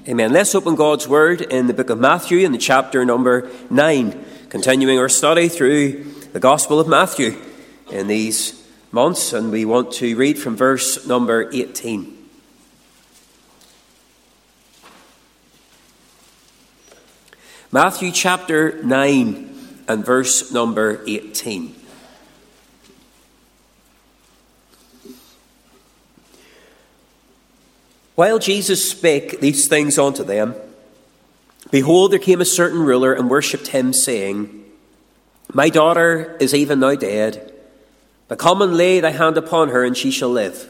Amen. Let's open God's Word in the book of Matthew in the chapter number 9, continuing our study through the Gospel of Matthew in these months, and we want to read from verse number 18. Matthew chapter 9 and verse number 18. While Jesus spake these things unto them, behold, there came a certain ruler and worshipped him, saying, My daughter is even now dead, but come and lay thy hand upon her, and she shall live.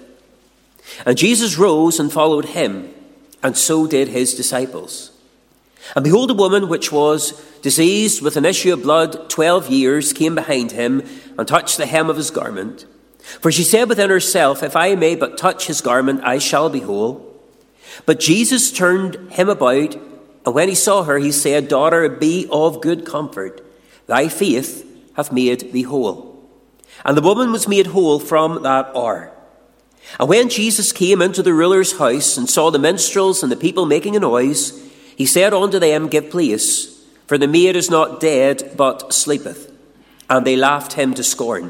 And Jesus rose and followed him, and so did his disciples. And behold, a woman which was diseased with an issue of blood 12 years came behind him, and touched the hem of his garment. For she said within herself, If I may but touch his garment, I shall be whole. But Jesus turned him about, and when he saw her, he said, Daughter, be of good comfort. Thy faith hath made thee whole. And the woman was made whole from that hour. And when Jesus came into the ruler's house, and saw the minstrels and the people making a noise, he said unto them, Give place, for the maid is not dead, but sleepeth. And they laughed him to scorn.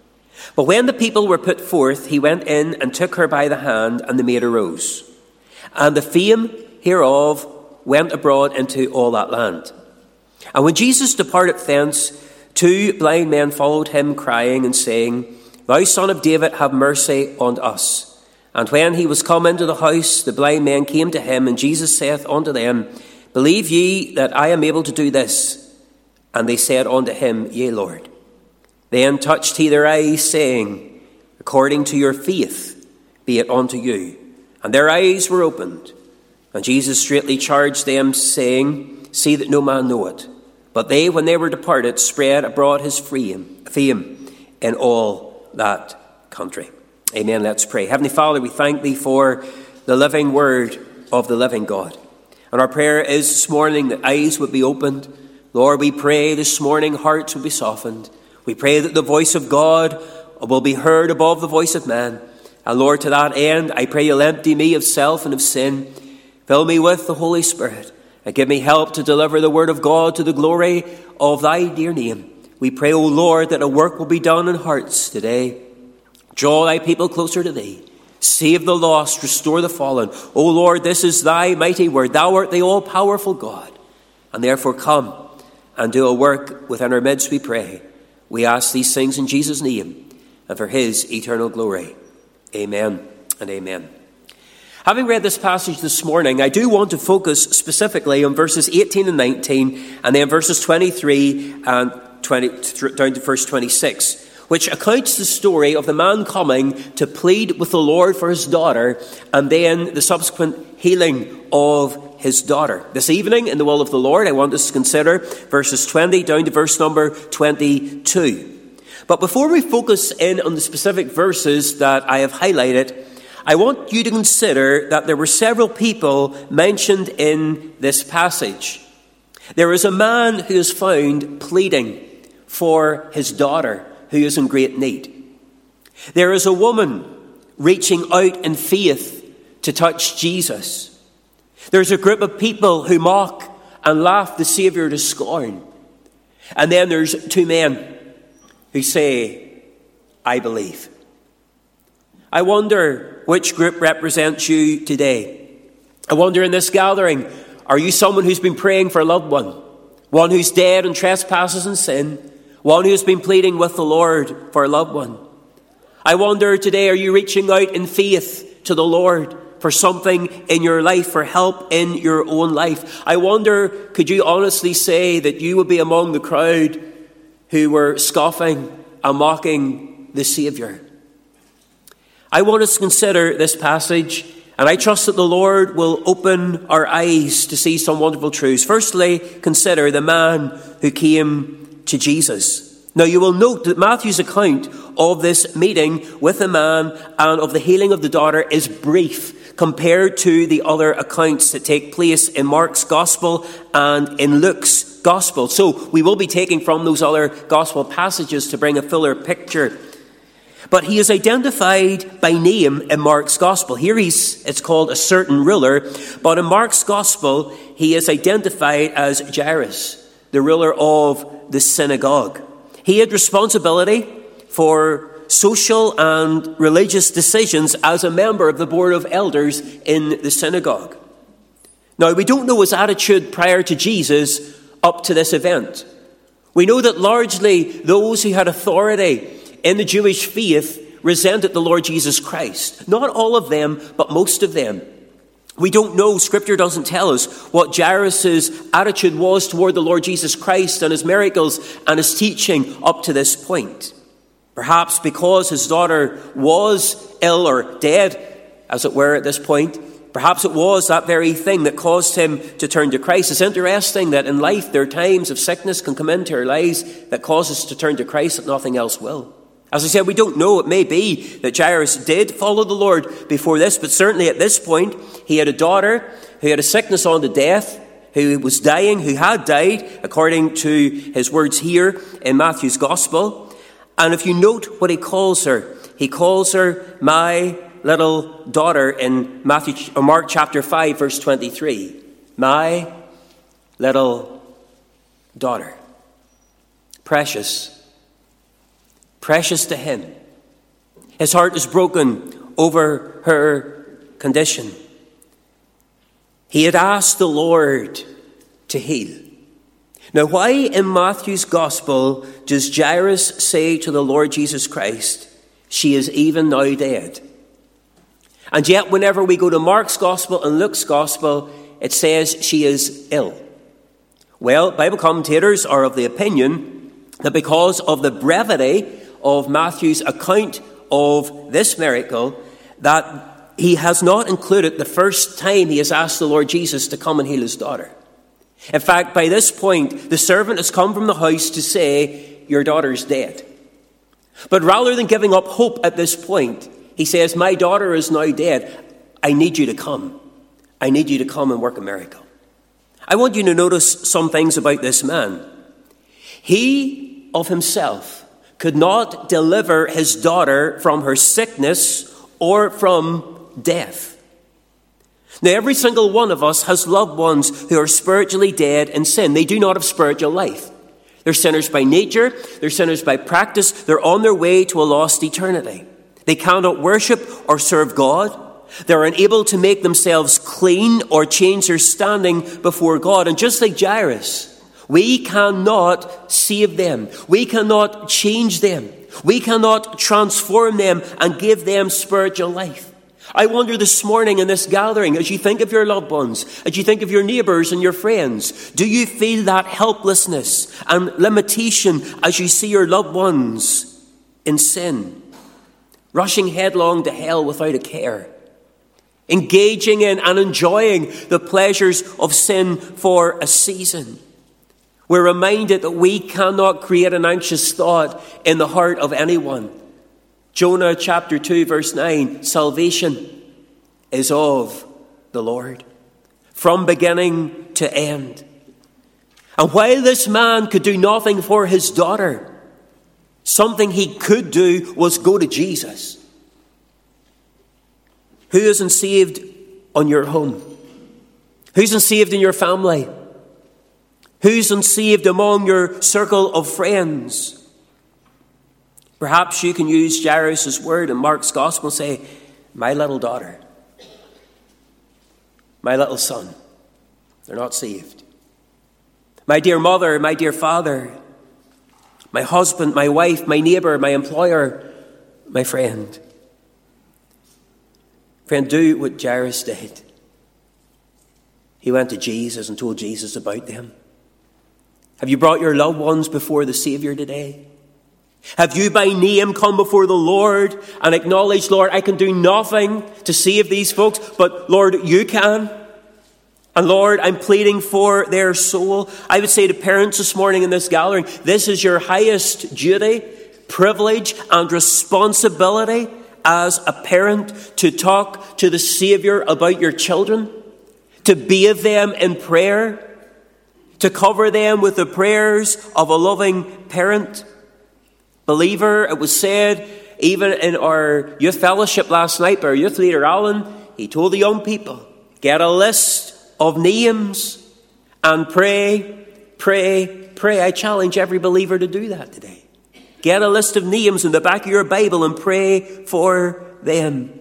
But when the people were put forth, he went in and took her by the hand, and the maid arose. And the fame hereof went abroad into all that land. And when Jesus departed thence, 2 blind men followed him, crying and saying, Thou Son of David, have mercy on us. And when he was come into the house, the blind men came to him, and Jesus saith unto them, Believe ye that I am able to do this? And they said unto him, Yea, Lord. Then touched he their eyes, saying, According to your faith be it unto you. And their eyes were opened. And Jesus straitly charged them, saying, See that no man know it. But they, when they were departed, spread abroad his fame in all that country. Amen. Let's pray. Heavenly Father, we thank thee for the living word of the living God. And our prayer is this morning that eyes would be opened. Lord, we pray this morning hearts would be softened. We pray that the voice of God will be heard above the voice of man. And Lord, to that end, I pray you'll empty me of self and of sin. Fill me with the Holy Spirit and give me help to deliver the word of God to the glory of thy dear name. We pray, O Lord, that a work will be done in hearts today. Draw thy people closer to thee. Save the lost, restore the fallen. O Lord, this is thy mighty word. Thou art the all-powerful God. And therefore come and do a work within our midst, we pray. We ask these things in Jesus' name and for his eternal glory. Amen and amen. Having read this passage this morning, I do want to focus specifically on verses 18 and 19, and then verses 23 and 20 down to verse 26, which accounts the story of the man coming to plead with the Lord for his daughter, and then the subsequent healing of his daughter. This evening, in the will of the Lord, I want us to consider verses 20 down to verse number 22. But before we focus in on the specific verses that I have highlighted, I want you to consider that there were several people mentioned in this passage. There is a man who is found pleading for his daughter who is in great need. There is a woman reaching out in faith to touch Jesus. There's a group of people who mock and laugh the Saviour to scorn. And then there's 2 men who say, I believe. I wonder which group represents you today. I wonder in this gathering, are you someone who's been praying for a loved one who's dead in trespasses and sin, one who's been pleading with the Lord for a loved one? I wonder today, are you reaching out in faith to the Lord for something in your life, for help in your own life? I wonder, could you honestly say that you would be among the crowd who were scoffing and mocking the Saviour? I want us to consider this passage, and I trust that the Lord will open our eyes to see some wonderful truths. Firstly, consider the man who came to Jesus. Now, you will note that Matthew's account of this meeting with the man and of the healing of the daughter is brief compared to the other accounts that take place in Mark's Gospel and in Luke's Gospel. So we will be taking from those other Gospel passages to bring a fuller picture. But he is identified by name in Mark's Gospel. Here it's called a certain ruler, but in Mark's Gospel, he is identified as Jairus, the ruler of the synagogue. He had responsibility for social and religious decisions as a member of the board of elders in the synagogue. Now, we don't know his attitude prior to Jesus up to this event. We know that largely those who had authority in the Jewish faith resented the Lord Jesus Christ. Not all of them, but most of them. We don't know, Scripture doesn't tell us what Jairus' attitude was toward the Lord Jesus Christ and his miracles and his teaching up to this point. Perhaps because his daughter was ill or dead, as it were, at this point, perhaps it was that very thing that caused him to turn to Christ. It's interesting that in life there are times of sickness can come into our lives that cause us to turn to Christ that nothing else will. As I said, we don't know. It may be that Jairus did follow the Lord before this, but certainly at this point he had a daughter who had a sickness unto death, who was dying, who had died, according to his words here in Matthew's Gospel. And if you note what he calls her my little daughter in Mark chapter 5, verse 23. My little daughter. Precious to him. His heart is broken over her condition. He had asked the Lord to heal. Now, why in Matthew's Gospel does Jairus say to the Lord Jesus Christ, she is even now dead? And yet, whenever we go to Mark's Gospel and Luke's Gospel, it says she is ill. Well, Bible commentators are of the opinion that because of the brevity of Matthew's account of this miracle, that he has not included the first time he has asked the Lord Jesus to come and heal his daughter. In fact, by this point, the servant has come from the house to say, your daughter's dead. But rather than giving up hope at this point, he says, my daughter is now dead. I need you to come. I need you to come and work a miracle. I want you to notice some things about this man. He of himself could not deliver his daughter from her sickness or from death. Now, every single one of us has loved ones who are spiritually dead in sin. They do not have spiritual life. They're sinners by nature. They're sinners by practice. They're on their way to a lost eternity. They cannot worship or serve God. They're unable to make themselves clean or change their standing before God. And just like Jairus, we cannot save them. We cannot change them. We cannot transform them and give them spiritual life. I wonder this morning in this gathering, as you think of your loved ones, as you think of your neighbours and your friends, do you feel that helplessness and limitation as you see your loved ones in sin, rushing headlong to hell without a care, engaging in and enjoying the pleasures of sin for a season? We're reminded that we cannot create an anxious thought in the heart of anyone. Jonah chapter 2 verse 9, salvation is of the Lord, from beginning to end. And while this man could do nothing for his daughter, something he could do was go to Jesus. Who isn't saved on your home? Who's unsaved in your family? Who's unsaved among your circle of friends? Perhaps you can use Jairus' word in Mark's Gospel and say, my little daughter, my little son, they're not saved. My dear mother, my dear father, my husband, my wife, my neighbour, my employer, my friend. Friend, do what Jairus did. He went to Jesus and told Jesus about them. Have you brought your loved ones before the Saviour today? Have you by name come before the Lord and acknowledged, Lord, I can do nothing to save these folks, but Lord, you can. And Lord, I'm pleading for their soul. I would say to parents this morning in this gathering, this is your highest duty, privilege, and responsibility as a parent to talk to the Saviour about your children, to bathe them in prayer, to cover them with the prayers of a loving parent. Believer, it was said Even in our youth fellowship last night, our youth leader, Alan, he told the young people, get a list of names and pray, pray, pray. I challenge every believer to do that today. Get a list of names in the back of your Bible and pray for them.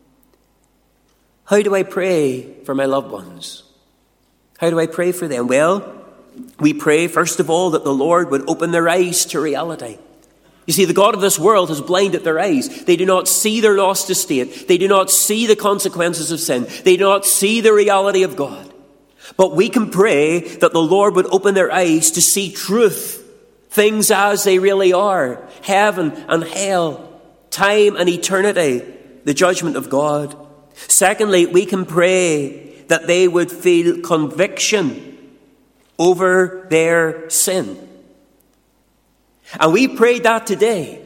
How do I pray for my loved ones? How do I pray for them? Well, we pray, first of all, that the Lord would open their eyes to reality. You see, the God of this world has blinded their eyes. They do not see their lost estate. They do not see the consequences of sin. They do not see the reality of God. But we can pray that the Lord would open their eyes to see truth, things as they really are, heaven and hell, time and eternity, the judgment of God. Secondly, we can pray that they would feel conviction over their sin. And we prayed that today.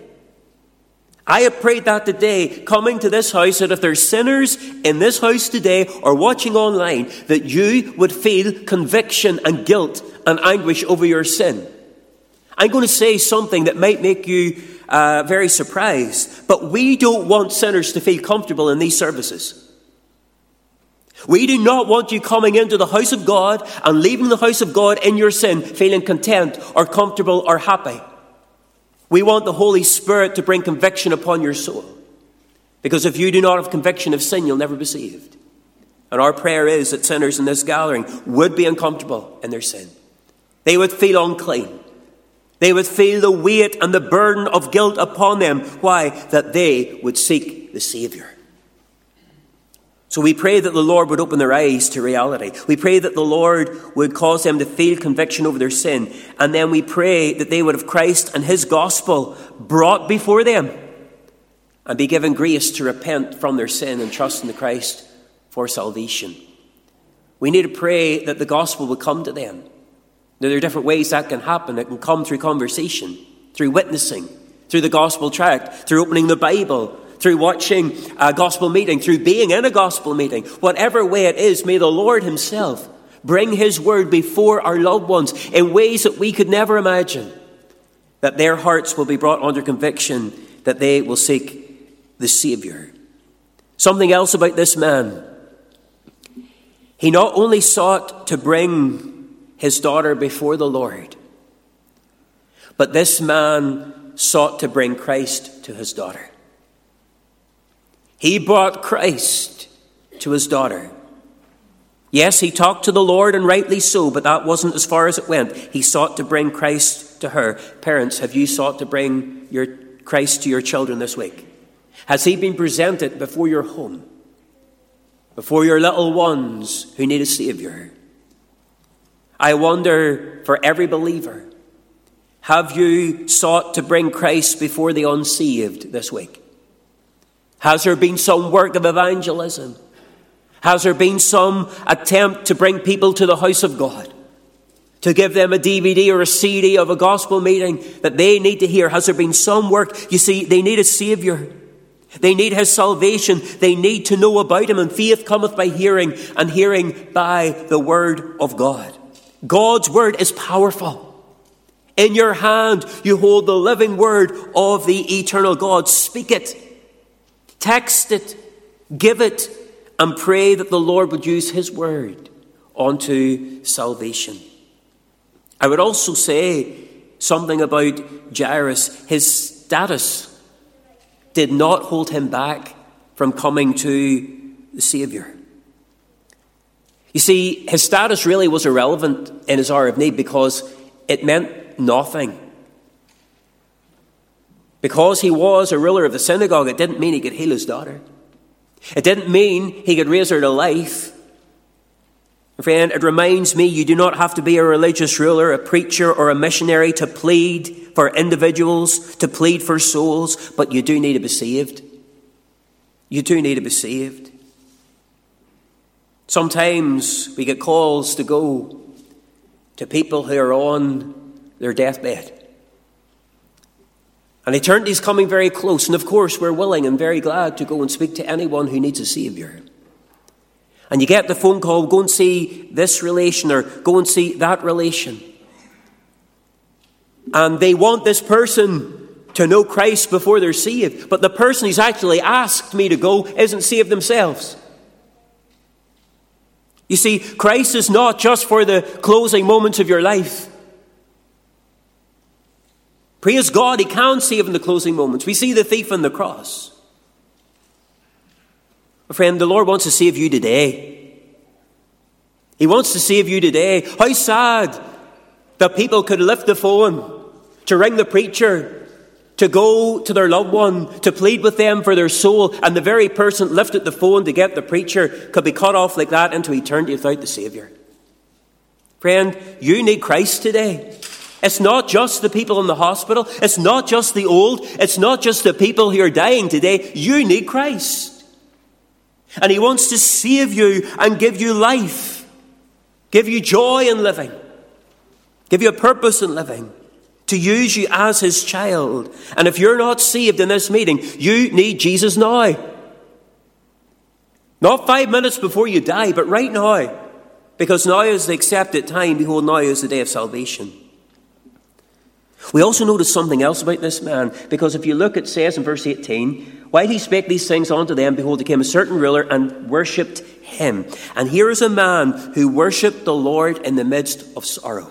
I have prayed that today, coming to this house, that if there's sinners in this house today or watching online, that you would feel conviction and guilt and anguish over your sin. I'm going to say something that might make you very surprised, but we don't want sinners to feel comfortable in these services. We do not want you coming into the house of God and leaving the house of God in your sin feeling content or comfortable or happy. We want the Holy Spirit to bring conviction upon your soul. Because if you do not have conviction of sin, you'll never be saved. And our prayer is that sinners in this gathering would be uncomfortable in their sin. They would feel unclean. They would feel the weight and the burden of guilt upon them. Why? That they would seek the Savior. So we pray that the Lord would open their eyes to reality. We pray that the Lord would cause them to feel conviction over their sin. And then we pray that they would have Christ and his gospel brought before them and be given grace to repent from their sin and trust in the Christ for salvation. We need to pray that the gospel would come to them. Now, there are different ways that can happen. It can come through conversation, through witnessing, through the gospel tract, through opening the Bible, through watching a gospel meeting, through being in a gospel meeting. Whatever way it is, may the Lord himself bring his word before our loved ones in ways that we could never imagine, that their hearts will be brought under conviction, that they will seek the Savior. Something else about this man. He not only sought to bring his daughter before the Lord, but this man sought to bring Christ to his daughter. He brought Christ to his daughter. Yes, he talked to the Lord, and rightly so, but that wasn't as far as it went. He sought to bring Christ to her. Parents, have you sought to bring your Christ to your children this week? Has he been presented before your home, before your little ones who need a Savior? I wonder, for every believer, have you sought to bring Christ before the unsaved this week? Has there been some work of evangelism? Has there been some attempt to bring people to the house of God? To give them a DVD or a CD of a gospel meeting that they need to hear? Has there been some work? You see, they need a Savior. They need his salvation. They need to know about him. And faith cometh by hearing, and hearing by the word of God. God's word is powerful. In your hand you hold the living word of the eternal God. Speak it. Text it, give it, and pray that the Lord would use his word unto salvation. I would also say something about Jairus. His status did not hold him back from coming to the Savior. You see, his status really was irrelevant in his hour of need because it meant nothing. Because he was a ruler of the synagogue, it didn't mean he could heal his daughter. It didn't mean he could raise her to life. Friend, it reminds me you do not have to be a religious ruler, a preacher, or a missionary to plead for individuals, to plead for souls, but you do need to be saved. You do need to be saved. Sometimes we get calls to go to people who are on their deathbed. And eternity's coming very close. And of course, we're willing and very glad to go and speak to anyone who needs a Savior. And you get the phone call, go and see this relation or go and see that relation. And they want this person to know Christ before they're saved. But the person who's actually asked me to go isn't saved themselves. You see, Christ is not just for the closing moments of your life. Praise God, he can save in the closing moments. We see the thief on the cross. Friend, the Lord wants to save you today. He wants to save you today. How sad that people could lift the phone to ring the preacher, to go to their loved one, to plead with them for their soul, and the very person lifted the phone to get the preacher could be cut off like that into eternity without the Saviour. Friend, you need Christ today. It's not just the people in the hospital. It's not just the old. It's not just the people who are dying today. You need Christ. And he wants to save you and give you life, give you joy in living, give you a purpose in living, to use you as his child. And if you're not saved in this meeting, you need Jesus now. Not 5 minutes before you die, but right now. Because now is the accepted time. Behold, now is the day of salvation. We also notice something else about this man. Because if you look, it says in verse 18, while he spake these things unto them, behold, there came a certain ruler and worshipped him. And here is a man who worshipped the Lord in the midst of sorrow.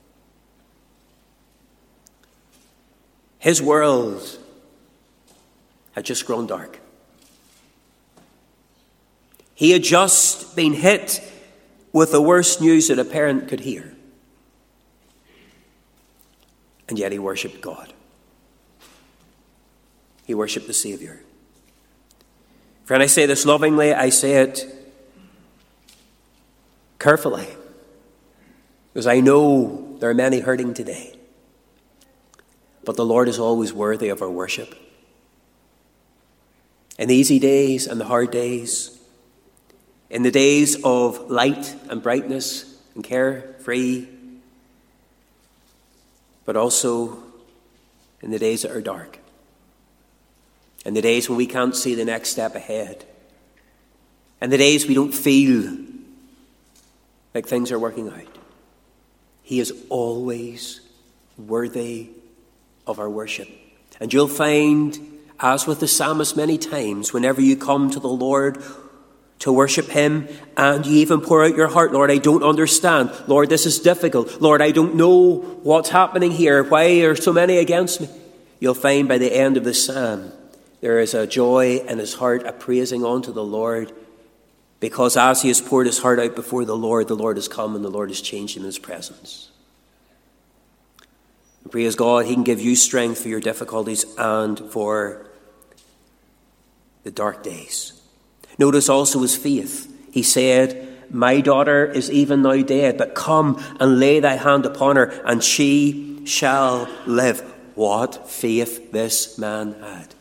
His world had just grown dark. He had just been hit with the worst news that a parent could hear. And yet he worshipped God. He worshipped the Saviour. Friend, I say this lovingly, I say it carefully, because I know there are many hurting today. But the Lord is always worthy of our worship. In the easy days and the hard days, in the days of light and brightness and carefree, but also in the days that are dark, in the days when we can't see the next step ahead, and the days we don't feel like things are working out. He is always worthy of our worship. And you'll find, as with the psalmist many times, whenever you come to the Lord to worship him, and you even pour out your heart, Lord, I don't understand. Lord, this is difficult. Lord, I don't know what's happening here. Why are so many against me? You'll find by the end of the psalm, there is a joy in his heart, a praising unto the Lord, because as he has poured his heart out before the Lord has come and the Lord has changed him in his presence. And praise God, he can give you strength for your difficulties and for the dark days. Notice also his faith. He said, my daughter is even now dead, but come and lay thy hand upon her, and she shall live. What faith this man had.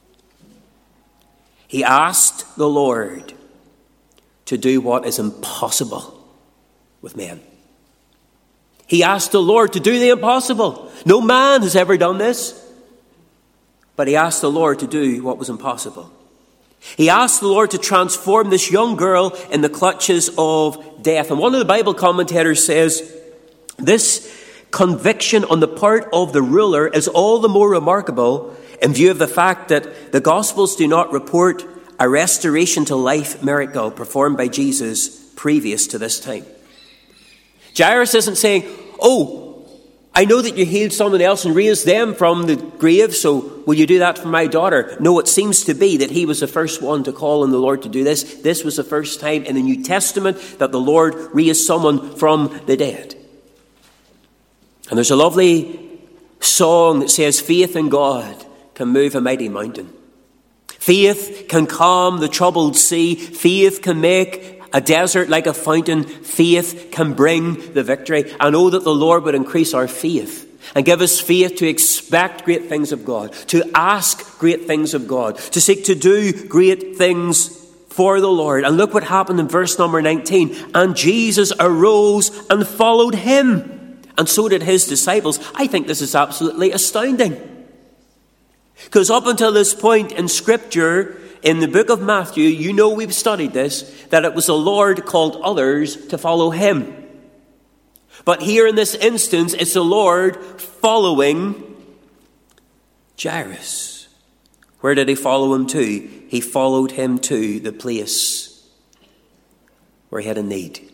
He asked the Lord to do what is impossible with men. He asked the Lord to do the impossible. No man has ever done this. But he asked the Lord to do what was impossible. He asked the Lord to transform this young girl in the clutches of death. And one of the Bible commentators says, this conviction on the part of the ruler is all the more remarkable in view of the fact that the Gospels do not report a restoration to life miracle performed by Jesus previous to this time. Jairus isn't saying, oh, I know that you healed someone else and raised them from the grave, so will you do that for my daughter? No, it seems to be that he was the first one to call on the Lord to do this. This was the first time in the New Testament that the Lord raised someone from the dead. And there's a lovely song that says, faith in God can move a mighty mountain. Faith can calm the troubled sea. Faith can make a desert like a fountain. Faith can bring the victory. I know that the Lord would increase our faith and give us faith to expect great things of God, to ask great things of God, to seek to do great things for the Lord. And look what happened in verse number 19. And Jesus arose and followed him, and so did his disciples. I think this is absolutely astounding. Because up until this point in Scripture, in the book of Matthew, you know we've studied this, that it was the Lord called others to follow him. But here in this instance, it's the Lord following Jairus. Where did he follow him to? He followed him to the place where he had a need.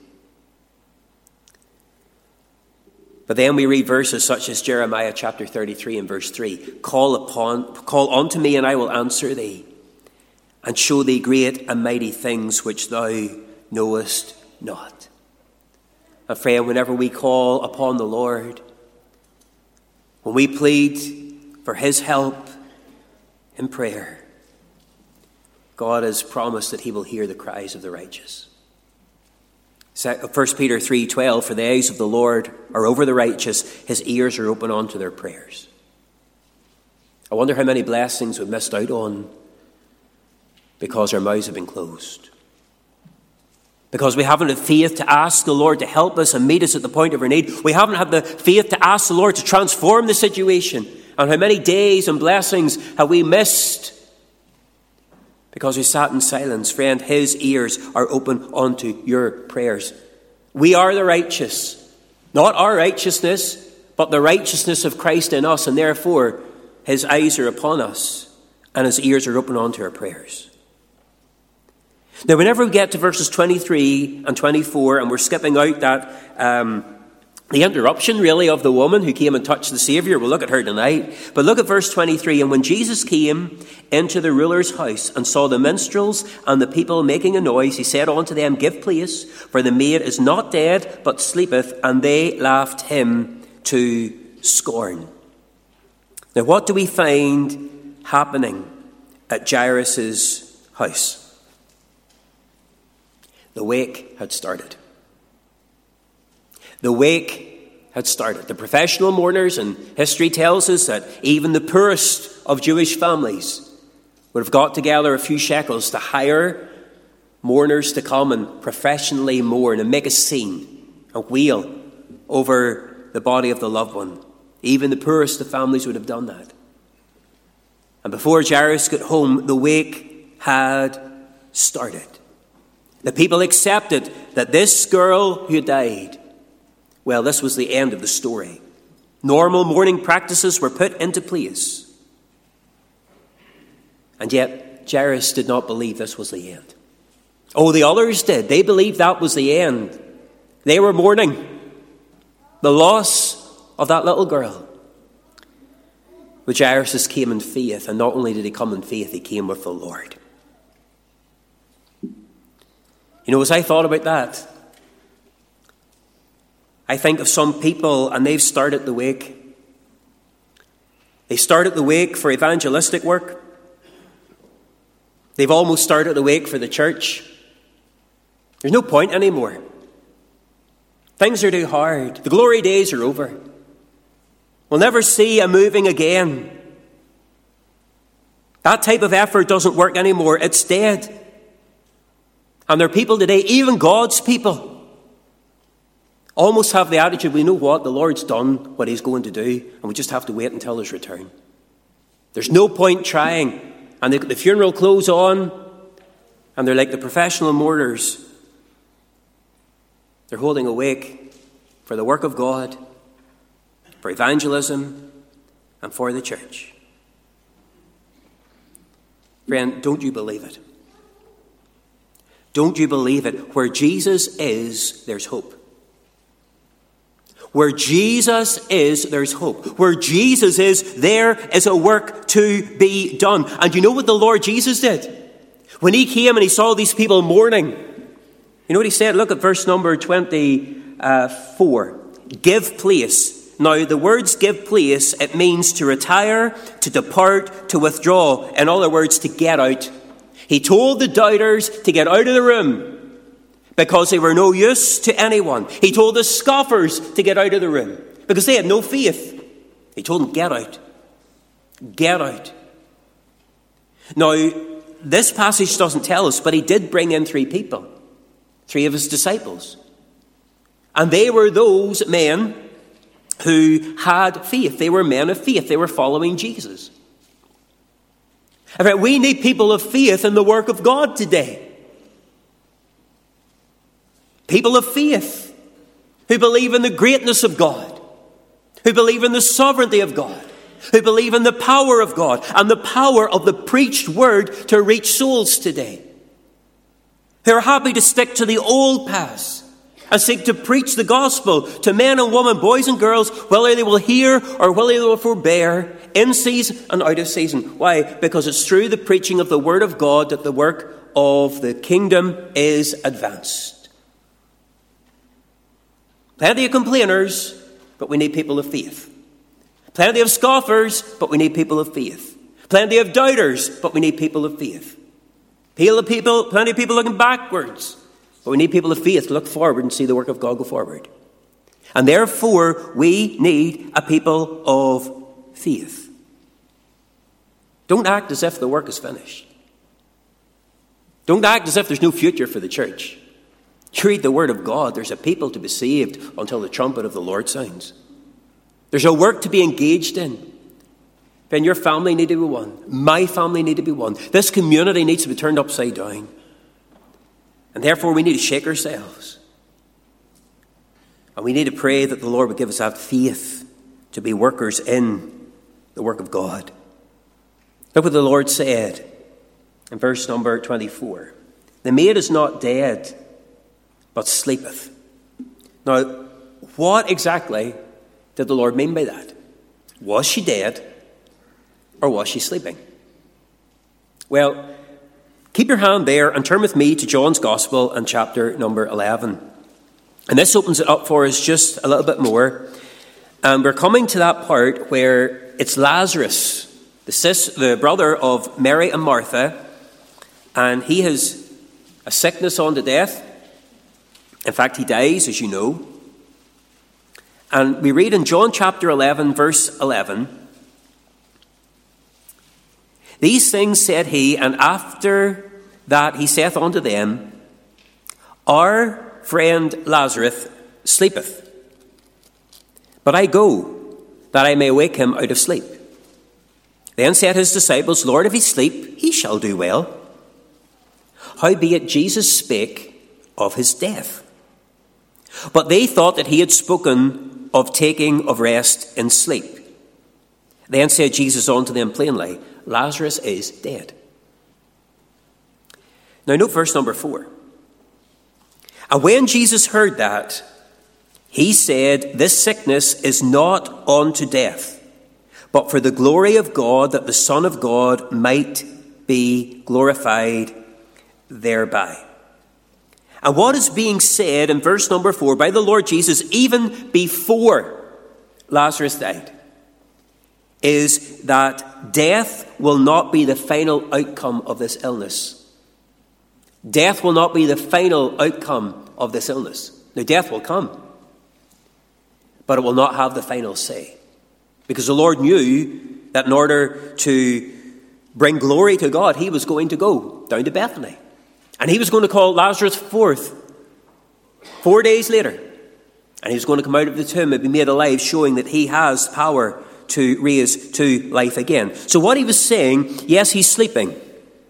But then we read verses such as Jeremiah chapter 33 and verse 3. Call unto me, and I will answer thee, and show thee great and mighty things which thou knowest not. And friend, whenever we call upon the Lord, when we plead for his help in prayer, God has promised that he will hear the cries of the righteous. 1 Peter 3:12, for the eyes of the Lord are over the righteous, his ears are open unto their prayers. I wonder how many blessings we've missed out on because our mouths have been closed. Because we haven't had faith to ask the Lord to help us and meet us at the point of our need. We haven't had the faith to ask the Lord to transform the situation. And how many days and blessings have we missed because we sat in silence? Friend, his ears are open unto your prayers. We are the righteous. Not our righteousness, but the righteousness of Christ in us. And therefore, his eyes are upon us and his ears are open unto our prayers. Now, whenever we get to verses 23 and 24, and we're skipping out that the interruption, really, of the woman who came and touched the Saviour. We'll look at her tonight. But look at verse 23. And when Jesus came into the ruler's house and saw the minstrels and the people making a noise, he said unto them, Give place, for the maid is not dead, but sleepeth. And they laughed him to scorn. Now, what do we find happening at Jairus' house? The wake had started. The wake had started. The professional mourners, and history tells us that even the poorest of Jewish families would have got together a few shekels to hire mourners to come and professionally mourn and make a scene, a wail over the body of the loved one. Even the poorest of families would have done that. And before Jairus got home, the wake had started. The people accepted that this girl who died, well, this was the end of the story. Normal mourning practices were put into place. And yet, Jairus did not believe this was the end. Oh, the others did. They believed that was the end. They were mourning the loss of that little girl. But Jairus came in faith, and not only did he come in faith, he came with the Lord. You know, as I thought about that, I think of some people, and they've started the wake. They started the wake for evangelistic work. They've almost started the wake for the church. There's no point anymore. Things are too hard. The glory days are over. We'll never see a moving again. That type of effort doesn't work anymore. It's dead. And there are people today, even God's people, almost have the attitude, we know what, the Lord's done what he's going to do, and we just have to wait until his return. There's no point trying. And the funeral clothes on, and they're like the professional mourners. They're holding a wake for the work of God, for evangelism, and for the church. Friend, don't you believe it? Don't you believe it? Where Jesus is, there's hope. Where Jesus is, there's hope. Where Jesus is, there is a work to be done. And you know what the Lord Jesus did? When he came and he saw these people mourning, you know what he said? Look at verse number 24. Give place. Now, the words give place, it means to retire, to depart, to withdraw. In other words, to get out. He told the doubters to get out of the room because they were no use to anyone. He told the scoffers to get out of the room because they had no faith. He told them, get out. Get out. Now, this passage doesn't tell us, but he did bring in 3 people, 3 of his disciples. And they were those men who had faith. They were men of faith. They were following Jesus. In fact, we need people of faith in the work of God today. People of faith who believe in the greatness of God, who believe in the sovereignty of God, who believe in the power of God and the power of the preached word to reach souls today, who are happy to stick to the old paths and seek to preach the gospel to men and women, boys and girls, whether they will hear or whether they will forbear, in season and out of season. Why? Because it's through the preaching of the word of God that the work of the kingdom is advanced. Plenty of complainers, but we need people of faith. Plenty of scoffers, but we need people of faith. Plenty of doubters, but we need people of faith. Plenty of people looking backwards, but we need people of faith to look forward and see the work of God go forward. And therefore, we need a people of faith. Don't act as if the work is finished. Don't act as if there's no future for the church. You read the word of God, there's a people to be saved until the trumpet of the Lord sounds. There's a work to be engaged in. Then your family need to be one. My family need to be one. This community needs to be turned upside down. And therefore we need to shake ourselves. And we need to pray that the Lord would give us that faith to be workers in the work of God. Look what the Lord said in verse number 24. The maid is not dead, but sleepeth. Now, what exactly did the Lord mean by that? Was she dead or was she sleeping? Well, keep your hand there and turn with me to John's Gospel and chapter number 11. And this opens it up for us just a little bit more. And we're coming to that part where it's Lazarus, the brother of Mary and Martha, and he has a sickness unto death. In fact, he dies, as you know. And we read in John chapter 11, verse 11, these things said he, and after that he saith unto them, our friend Lazarus sleepeth, but I go, that I may wake him out of sleep. Then said his disciples, Lord, if he sleep, he shall do well. Howbeit Jesus spake of his death. But they thought that he had spoken of taking of rest in sleep. Then said Jesus unto them plainly, Lazarus is dead. Now note verse number 4. And when Jesus heard that, he said, this sickness is not unto death, but for the glory of God, that the Son of God might be glorified thereby. And what is being said in verse number 4 by the Lord Jesus, even before Lazarus died, is that death will not be the final outcome of this illness. Death will not be the final outcome of this illness. Now, death will come, but it will not have the final say. Because the Lord knew that in order to bring glory to God, he was going to go down to Bethany. And he was going to call Lazarus forth 4 days later. And he was going to come out of the tomb and be made alive, showing that he has power to raise to life again. So what he was saying, yes, he's sleeping.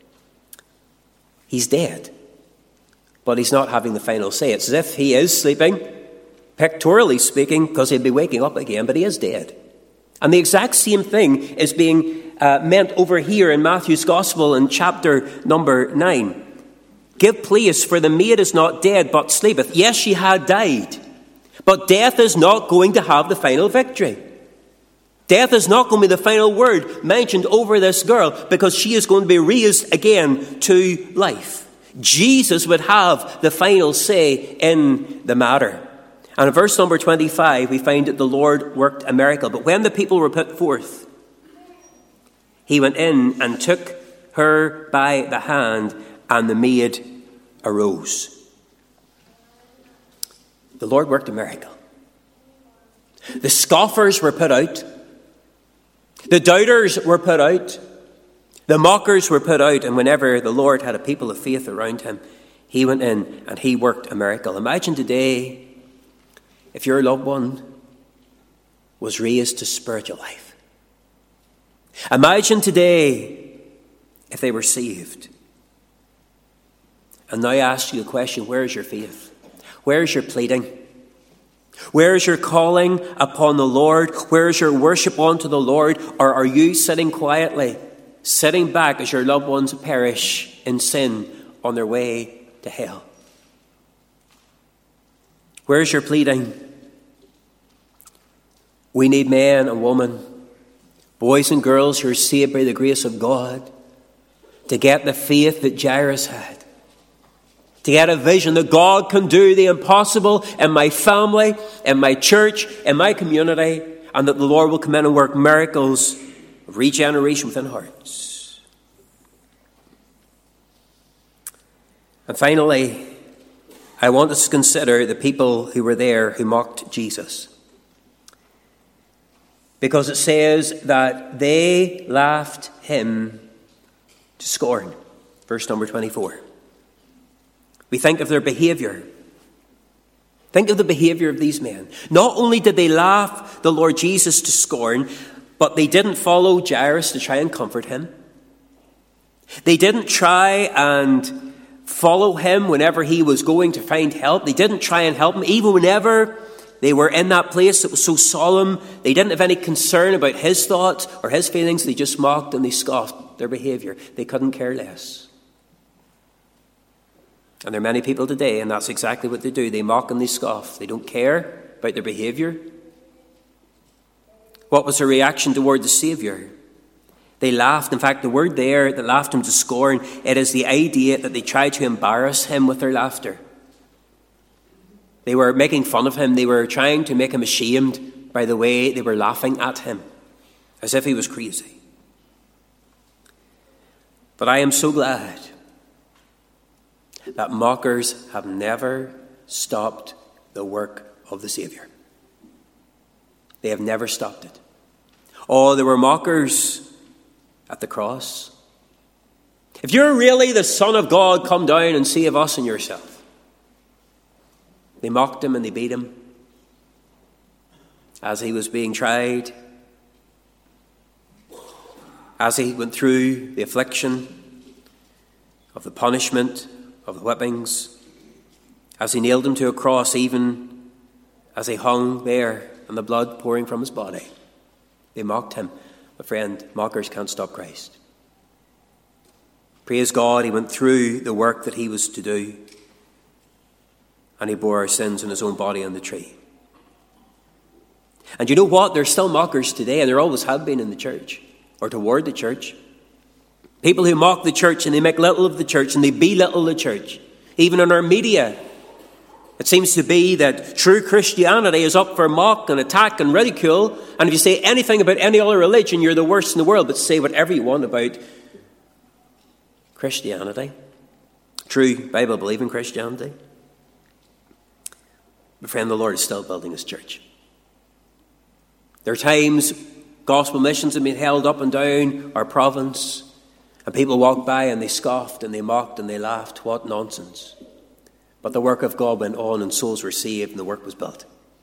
He's dead. But he's not having the final say. It's as if he is sleeping, pictorially speaking, because he'd be waking up again, but he is dead. And the exact same thing is being meant over here in Matthew's Gospel in chapter number 9. Give place, for the maid is not dead, but sleepeth. Yes, she had died, but death is not going to have the final victory. Death is not going to be the final word mentioned over this girl, because she is going to be raised again to life. Jesus would have the final say in the matter. And in verse number 25, we find that the Lord worked a miracle. But when the people were put forth, he went in and took her by the hand, and the maid arose. The Lord worked a miracle. The scoffers were put out. The doubters were put out. The mockers were put out. And whenever the Lord had a people of faith around him, he went in and he worked a miracle. Imagine today if your loved one was raised to spiritual life. Imagine today if they were saved. And now I ask you the question, where is your faith? Where is your pleading? Where is your calling upon the Lord? Where is your worship unto the Lord? Or are you sitting quietly, sitting back as your loved ones perish in sin on their way to hell? Where's your pleading? We need men and women, boys and girls who are saved by the grace of God, to get the faith that Jairus had, to get a vision that God can do the impossible in my family, in my church, in my community, and that the Lord will come in and work miracles of regeneration within hearts. And finally, I want us to consider the people who were there who mocked Jesus. Because it says that they laughed him to scorn. Verse number 24. We think of their behavior. Think of the behavior of these men. Not only did they laugh the Lord Jesus to scorn, but they didn't follow Jairus to try and comfort him. They didn't try and follow him whenever he was going to find help. They didn't try and help him even whenever they were in that place that was so solemn. They didn't have any concern about his thoughts or his feelings. They just mocked and they scoffed their behavior. They couldn't care less. And there are many people today, and that's exactly what they do. They mock and they scoff. They don't care about their behavior. What was their reaction toward the Saviour? They laughed. In fact, the word there that laughed him to scorn, it is the idea that they tried to embarrass him with their laughter. They were making fun of him. They were trying to make him ashamed by the way they were laughing at him, as if he was crazy. But I am so glad that mockers have never stopped the work of the Saviour. They have never stopped it. Oh, there were mockers at the cross. If you're really the Son of God, come down and save us and yourself. They mocked him and they beat him as he was being tried, as he went through the affliction of the punishment of the whippings, as he nailed him to a cross, even as he hung there and the blood pouring from his body. They mocked him. But friend, mockers can't stop Christ. Praise God, he went through the work that he was to do, and he bore our sins in his own body on the tree. And you know what? There's still mockers today, and there always have been in the church, or toward the church. People who mock the church, and they make little of the church, and they belittle the church. Even in our media, it seems to be that true Christianity is up for mock and attack and ridicule. And if you say anything about any other religion, you're the worst in the world. But say whatever you want about Christianity, true Bible-believing Christianity. But friend, the Lord is still building his church. There are times gospel missions have been held up and down our province, and people walked by and they scoffed and they mocked and they laughed. What nonsense. But the work of God went on and souls were saved and the work was built.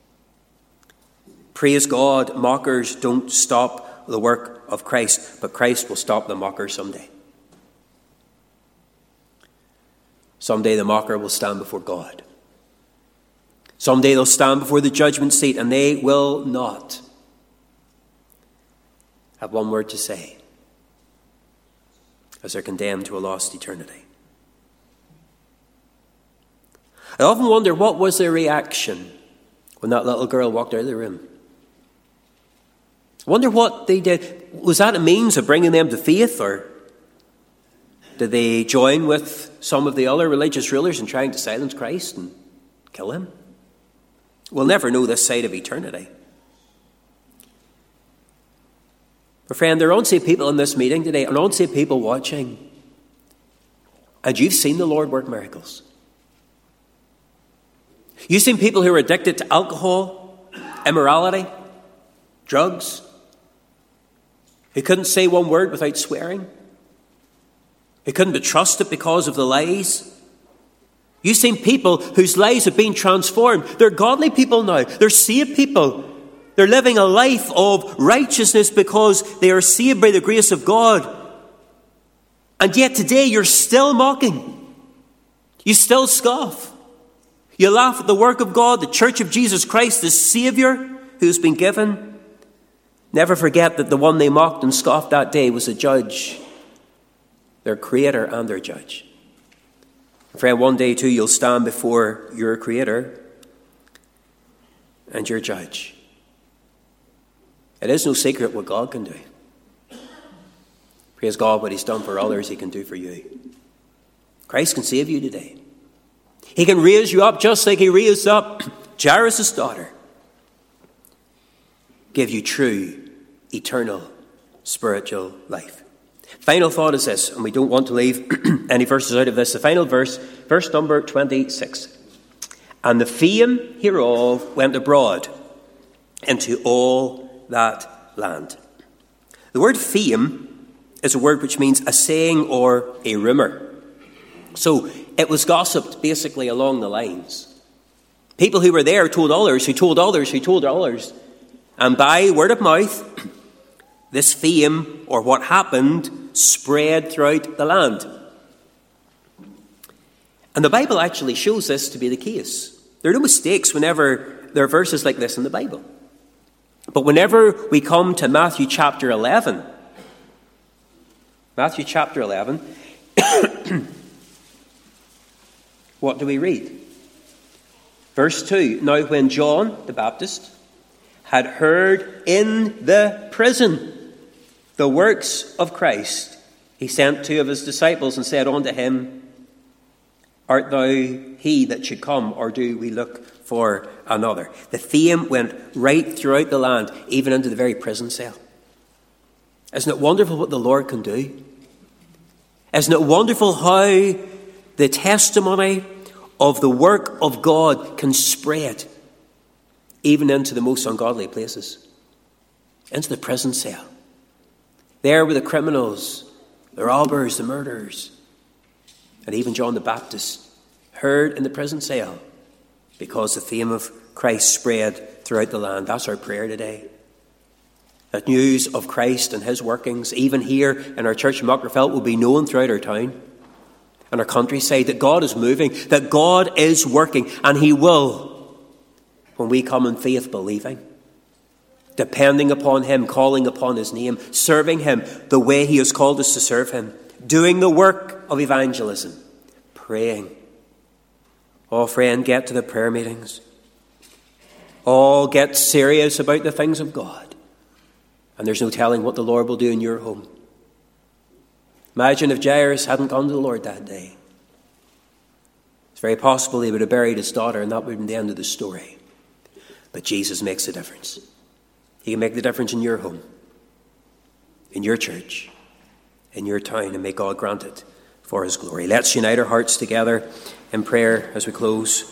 Praise God, mockers don't stop the work of Christ, but Christ will stop the mocker someday. Someday the mocker will stand before God. Someday they'll stand before the judgment seat and they will not have one word to say as they're condemned to a lost eternity. I often wonder, what was their reaction when that little girl walked out of the room? I wonder what they did. Was that a means of bringing them to faith, or did they join with some of the other religious rulers in trying to silence Christ and kill him? We'll never know this side of eternity. But friend, there are unsaved people in this meeting today, and unsaved people watching, and you've seen the Lord work miracles. You've seen people who are addicted to alcohol, immorality, drugs, who couldn't say one word without swearing, who couldn't be trusted because of the lies. You've seen people whose lives have been transformed. They're godly people now. They're saved people. They're living a life of righteousness because they are saved by the grace of God. And yet today you're still mocking. You still scoff. You laugh at the work of God, the Church of Jesus Christ, the Saviour who's been given. Never forget that the one they mocked and scoffed that day was a judge, their Creator and their judge. Friend, one day too you'll stand before your Creator and your judge. It is no secret what God can do. Praise God, what he's done for others, he can do for you. Christ can save you today. He can raise you up just like he raised up Jairus' daughter. Give you true, eternal, spiritual life. Final thought is this, and we don't want to leave any verses out of this. The final verse, verse number 26. And the fame hereof went abroad into all that land. The word fame is a word which means a saying or a rumour. So it was gossiped basically along the lines. People who were there told others, who told others, who told others. And by word of mouth, this fame or what happened spread throughout the land. And the Bible actually shows this to be the case. There are no mistakes whenever there are verses like this in the Bible. But whenever we come to Matthew chapter 11, what do we read? Verse 2, now when John the Baptist had heard in the prison the works of Christ, he sent 2 of his disciples and said unto him, art thou he that should come, or do we look for another? The fame went right throughout the land, even into the very prison cell. Isn't it wonderful what the Lord can do? Isn't it wonderful how the testimony of the work of God can spread even into the most ungodly places, into the prison cell? There were the criminals, the robbers, the murderers, and even John the Baptist heard in the prison cell because the fame of Christ spread throughout the land. That's our prayer today. That news of Christ and his workings, even here in our church in Muckerfelt, will be known throughout our town and our countryside, that God is moving, that God is working, and he will when we come in faith believing, depending upon him, calling upon his name, serving him the way he has called us to serve him, doing the work of evangelism, praying. Oh, friend, get to the prayer meetings. Oh, get serious about the things of God. And there's no telling what the Lord will do in your home. Imagine if Jairus hadn't gone to the Lord that day. It's very possible he would have buried his daughter, and that would have been the end of the story. But Jesus makes a difference. He can make the difference in your home, in your church, in your town, and may God grant it for his glory. Let's unite our hearts together in prayer as we close.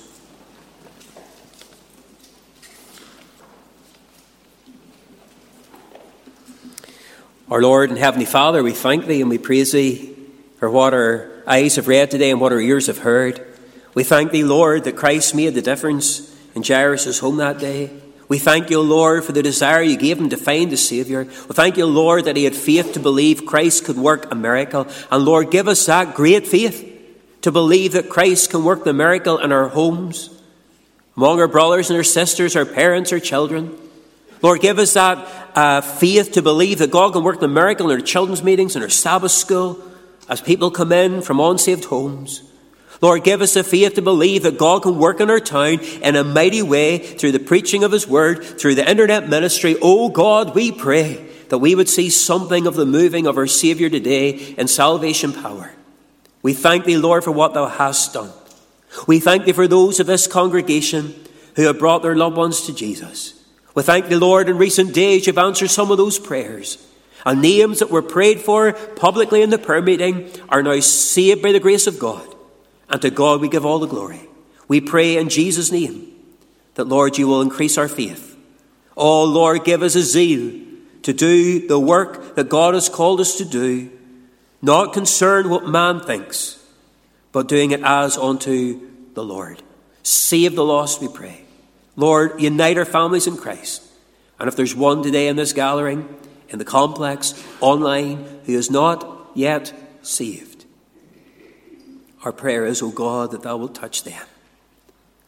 Our Lord and Heavenly Father, we thank thee and we praise thee for what our eyes have read today and what our ears have heard. We thank thee, Lord, that Christ made the difference in Jairus' home that day. We thank you, Lord, for the desire you gave him to find the Saviour. We thank you, Lord, that he had faith to believe Christ could work a miracle. And Lord, give us that great faith to believe that Christ can work the miracle in our homes, among our brothers and our sisters, our parents, our children. Lord, give us that faith to believe that God can work the miracle in our children's meetings, in our Sabbath school, as people come in from unsaved homes. Lord, give us the faith to believe that God can work in our town in a mighty way through the preaching of his word, through the internet ministry. Oh God, we pray that we would see something of the moving of our Saviour today in salvation power. We thank thee, Lord, for what thou hast done. We thank thee for those of this congregation who have brought their loved ones to Jesus. We thank thee, Lord, in recent days you've answered some of those prayers. And names that were prayed for publicly in the prayer meeting are now saved by the grace of God. And to God we give all the glory. We pray in Jesus' name that, Lord, you will increase our faith. Oh, Lord, give us a zeal to do the work that God has called us to do, not concerned what man thinks, but doing it as unto the Lord. Save the lost, we pray. Lord, unite our families in Christ. And if there's one today in this gathering, in the complex, online, who is not yet saved, our prayer is, O God, that thou wilt touch them.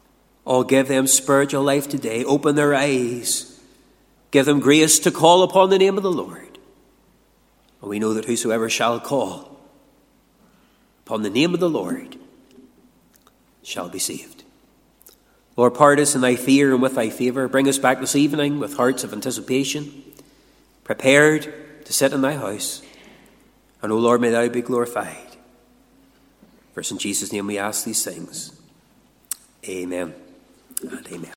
Oh, give them spiritual life today. Open their eyes. Give them grace to call upon the name of the Lord. And we know that whosoever shall call upon the name of the Lord shall be saved. Lord, part us in thy fear and with thy favour. Bring us back this evening with hearts of anticipation, prepared to sit in thy house. And, O Lord, may thou be glorified. For in Jesus' name we ask these things. Amen and amen.